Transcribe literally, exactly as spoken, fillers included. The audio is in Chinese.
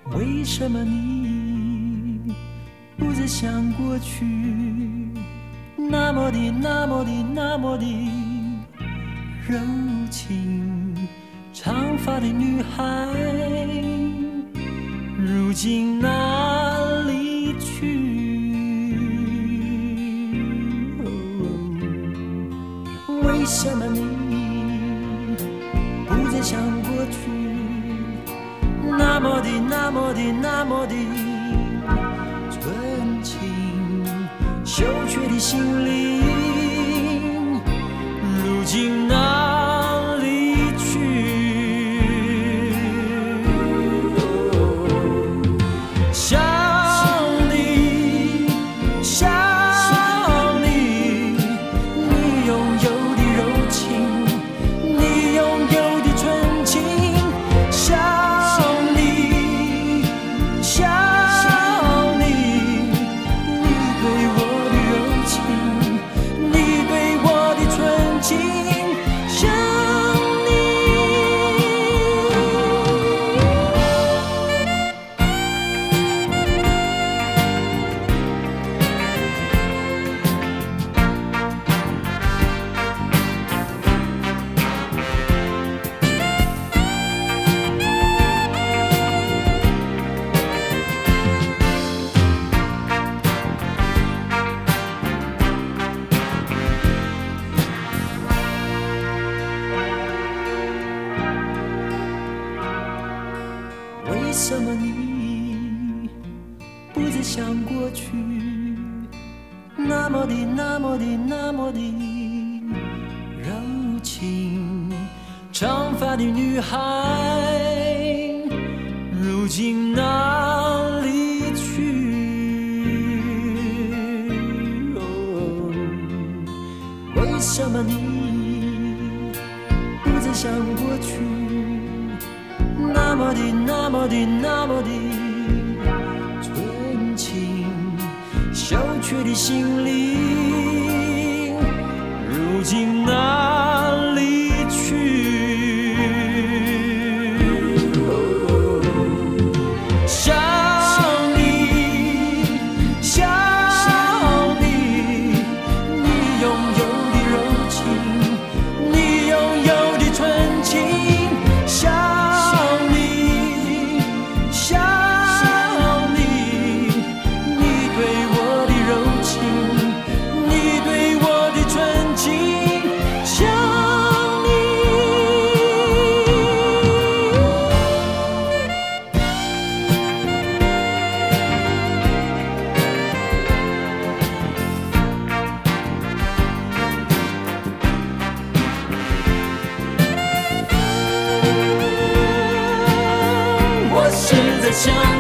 为什么你不再像过去那么的那么的那么的柔情？长发的女孩如今哪里去？为什么你不再像过去那么的那么的那么的纯情？羞怯的心灵如今哪里去？想你想你，你拥有的柔情，你拥有的纯情。想你想你，你对我的柔情，你对我的纯情。想为什么你不再像过去那么的那么的那么的柔情？长发的女孩如今哪里去？哦，为什么你不再像过去那么的那么的那么的纯情？羞怯的心灵如今哪里去？哦，想你想你，你拥有的柔情，你拥有的纯情。想想